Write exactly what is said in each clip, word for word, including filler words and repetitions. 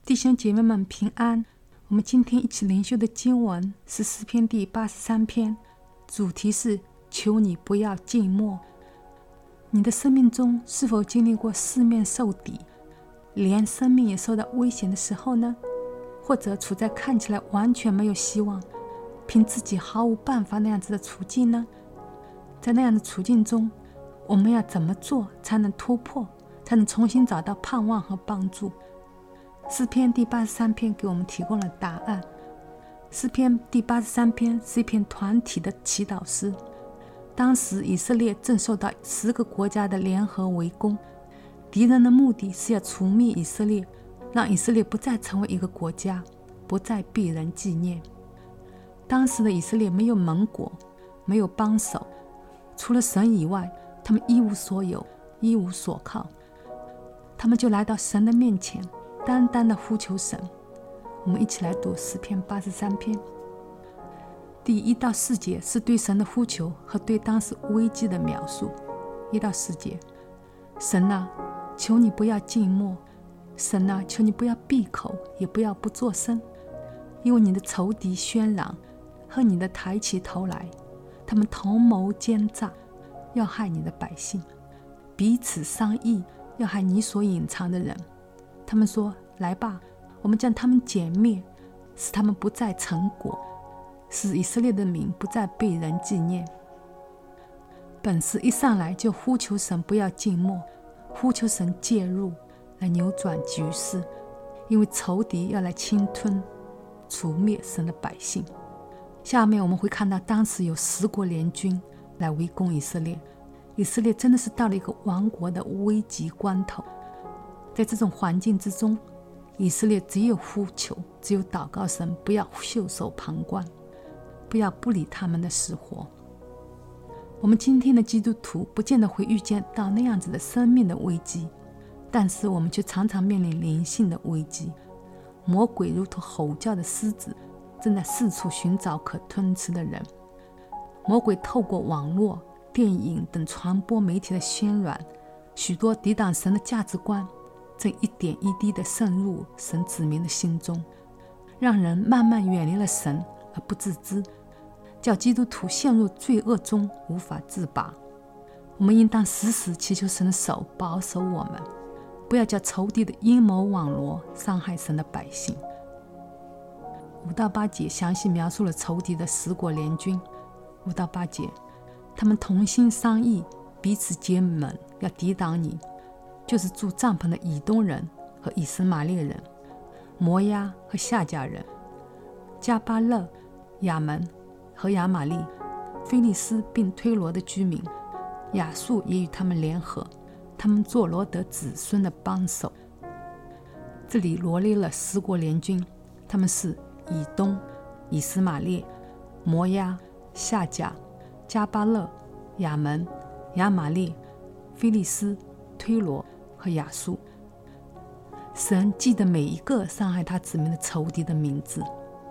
弟兄姐妹们平安。我们今天一起灵修的经文是诗篇第八十三篇，主题是求你不要静默。你的生命中是否经历过四面受敌，连生命也受到危险的时候呢？或者处在看起来完全没有希望，凭自己毫无办法那样子的处境呢？在那样的处境中，我们要怎么做才能突破，才能重新找到盼望和帮助？诗篇第八十三篇给我们提供了答案。诗篇第八十三篇是一篇团体的祈祷诗。当时以色列正受到十个国家的联合围攻，敌人的目的是要除灭以色列，让以色列不再成为一个国家，不再被人纪念。当时的以色列没有盟国，没有帮手，除了神以外，他们一无所有，一无所靠。他们就来到神的面前，单单的呼求神。我们一起来读诗篇八十三篇。第一到四节是对神的呼求和对当时危机的描述。一到四节，神啊，求你不要静默，神啊，求你不要闭口，也不要不作声，因为你的仇敌喧嚷，和你的抬起头来，他们同谋奸诈，要害你的百姓，彼此商议，要害你所隐藏的人。他们说，来吧，我们将他们歼灭，使他们不再成果，使以色列的名不再被人纪念。本诗一上来就呼求神不要静默，呼求神介入来扭转局势，因为仇敌要来侵吞除灭神的百姓。下面我们会看到当时有十国联军来围攻以色列，以色列真的是到了一个亡国的危急关头。在这种环境之中，以色列只有呼求，只有祷告神不要袖手旁观，不要不理他们的死活。我们今天的基督徒不见得会遇见到那样子的生命的危机，但是我们却常常面临灵性的危机。魔鬼如同吼叫的狮子，正在四处寻找可吞吃的人。魔鬼透过网络、电影等传播媒体的渲染，许多抵挡神的价值观正一点一滴地渗入神子民的心中，让人慢慢远离了神而不自知，叫基督徒陷入罪恶中无法自拔。我们应当时时祈求神的手保守我们，不要叫仇敌的阴谋网罗伤害神的百姓。五到八节详细描述了仇敌的十国联军。五到八节，他们同心商议，彼此结盟，要抵挡你，就是住帐篷的以东人和以实玛利人，摩押和夏甲人，加巴勒、亚门和亚玛利，非利斯并推罗的居民。亚述也与他们联合，他们做罗德子孙的帮手。这里罗列了十国联军，他们是以东、以实玛利、摩押、夏甲、加巴勒、亚门、亚玛利、非利斯、推罗和亚述。神记得每一个伤害他子民的仇敌的名字。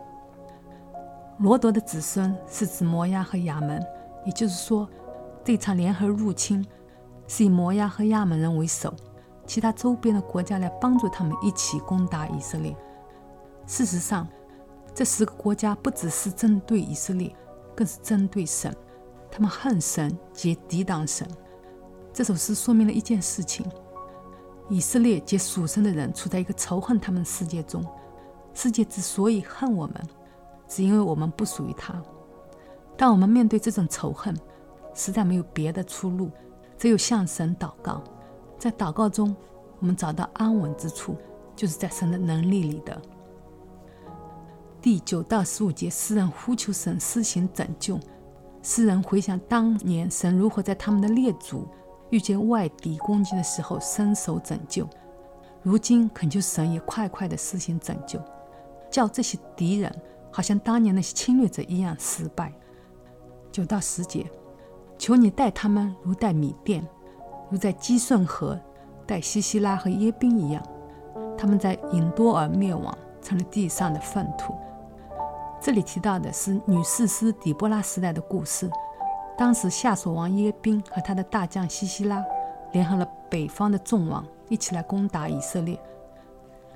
罗德的子孙是指摩押和亚门，也就是说，这场联合入侵是以摩押和亚门人为首，其他周边的国家来帮助他们一起攻打以色列。事实上，这十个国家不只是针对以色列，更是针对神，他们恨神且抵挡神。这首诗说明了一件事情，以色列及属神的人处在一个仇恨他们的世界中。世界之所以恨我们，只因为我们不属于他。当我们面对这种仇恨，实在没有别的出路，只有向神祷告。在祷告中，我们找到安稳之处，就是在神的能力里的。第九到十五节，诗人呼求神施行拯救。诗人回想当年神如何在他们的列祖遇见外敌攻击的时候伸手拯救，如今恳求神也快快地施行拯救，叫这些敌人好像当年那些侵略者一样失败。九到十节，求你待他们如待米甸，如在基顺河待西西拉和耶宾一样，他们在隐多尔灭亡，成了地上的粪土。这里提到的是女士师底波拉时代的故事。当时夏所王耶宾和他的大将西西拉联合了北方的众王，一起来攻打以色列。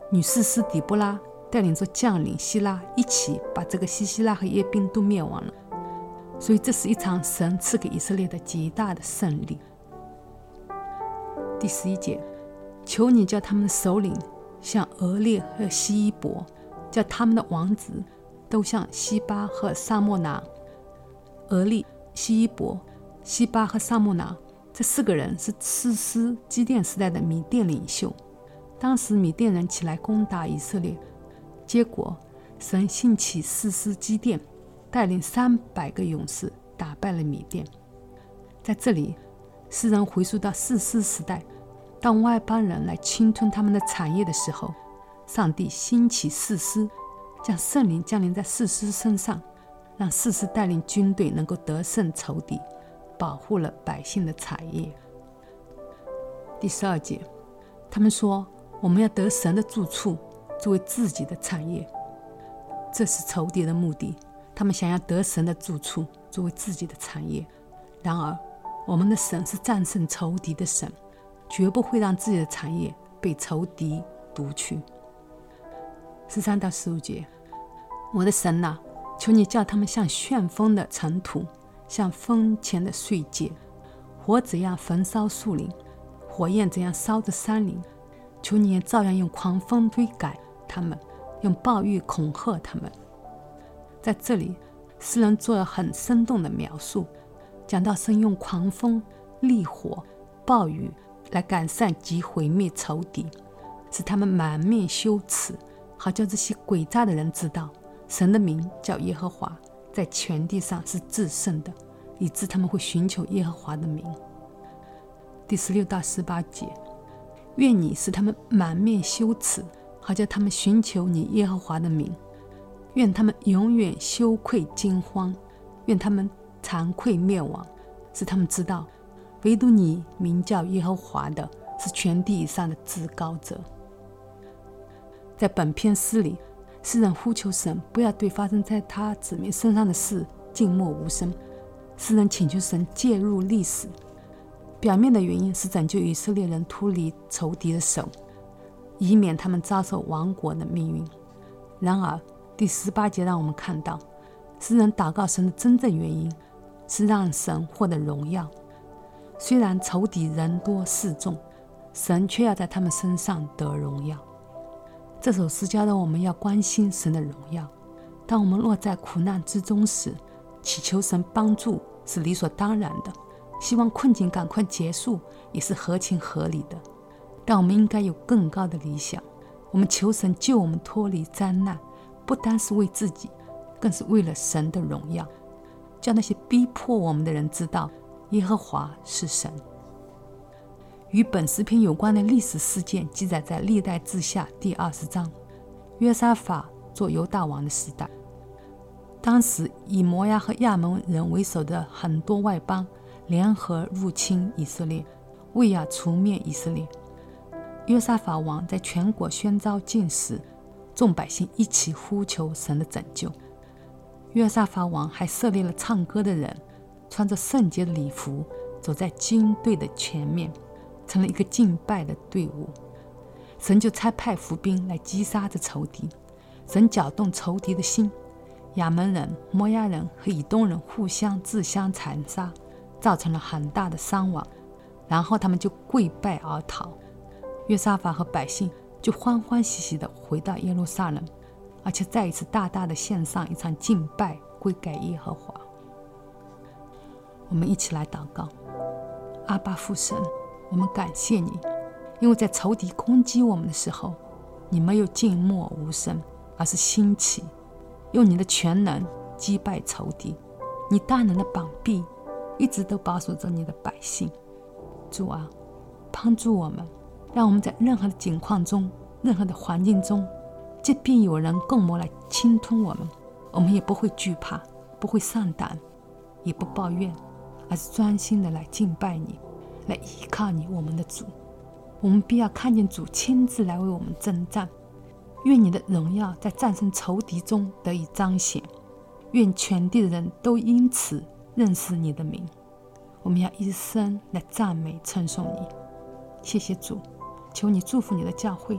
女士师底波拉带领着将领希拉一起把这个西西拉和耶宾都灭亡了。所以这是一场神赐给以色列的极大的胜利。第十一节，求你叫他们的首领像俄列和希伊伯，叫他们的王子都像西巴和撒莫拿。俄利、希伊伯、西巴和撒莫拿这四个人是士师基甸时代的米甸领袖。当时米甸人起来攻打以色列，结果神兴起士师基甸，带领三百个勇士打败了米甸。在这里，诗人回溯到士师时代，当外邦人来侵吞他们的产业的时候，上帝兴起士师，将圣灵降临在士师身上，让士师带领军队能够得胜仇敌，保护了百姓的产业。第十二节，他们说我们要得神的住处作为自己的产业，这是仇敌的目的。他们想要得神的住处作为自己的产业。然而我们的神是战胜仇敌的神，绝不会让自己的产业被仇敌夺去。十三到十五节，我的神啊，求你叫他们像旋风的尘土，像风前的碎秸，火怎样焚烧树林，火焰怎样烧着山林，求你也照样用狂风追赶他们，用暴雨恐吓他们。在这里，诗人做了很生动的描述，讲到神用狂风、烈火、暴雨来赶散及毁灭仇敌，使他们满面羞耻，好叫这些诡诈的人知道神的名叫耶和华，在全地上是至圣的，以致他们会寻求耶和华的名。第十六到十八节，愿你使他们满面羞耻，好叫他们寻求你耶和华的名。愿他们永远羞愧惊慌，愿他们惭愧灭亡，使他们知道唯独你名叫耶和华的是全地以上的至高者。在本篇诗里，诗人呼求神不要对发生在他子民身上的事静默无声。诗人请求神介入历史，表面的原因是拯救以色列人脱离仇敌的手，以免他们遭受亡国的命运。然而第十八节让我们看到，诗人祷告神的真正原因是让神获得荣耀。虽然仇敌人多势众，神却要在他们身上得荣耀。这首诗教导我们要关心神的荣耀。当我们落在苦难之中时，祈求神帮助是理所当然的，希望困境赶快结束也是合情合理的。但我们应该有更高的理想，我们求神救我们脱离灾难，不单是为自己，更是为了神的荣耀，叫那些逼迫我们的人知道耶和华是神。与本诗篇有关的历史事件记载在历代志下第二十章。约沙法做犹大王的时代，当时以摩押和亚门人为首的很多外邦联合入侵以色列，为要除灭以色列。约沙法王在全国宣召禁食，众百姓一起呼求神的拯救。约沙法王还设立了唱歌的人，穿着圣洁的礼服，走在军队的前面，成了一个敬拜的队伍。神就差派伏兵来击杀这仇敌，神搅动仇敌的心，亚门人、摩押人和以东人互相自相残杀，造成了很大的伤亡，然后他们就跪拜而逃。约沙法和百姓就欢欢喜喜地回到耶路撒冷，而且再一次大大地献上一场敬拜，归给耶和华。我们一起来祷告。阿爸父神，我们感谢你，因为在仇敌攻击我们的时候，你没有静默无声，而是兴起，用你的全能击败仇敌。你大能的膀臂一直都保守着你的百姓。主啊，帮助我们，让我们在任何的境况中，任何的环境中，即便有人共谋来侵吞我们，我们也不会惧怕，不会上胆，也不抱怨，而是专心的来敬拜你，来依靠你，我们的主。我们必要看见主亲自来为我们征战。愿你的荣耀在战胜仇敌中得以彰显，愿全地的人都因此认识你的名。我们要一生来赞美称颂你。谢谢主，求你祝福你的教会，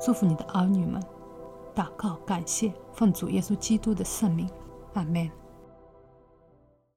祝福你的儿女们。祷告，感谢，奉主耶稣基督的圣名，阿们。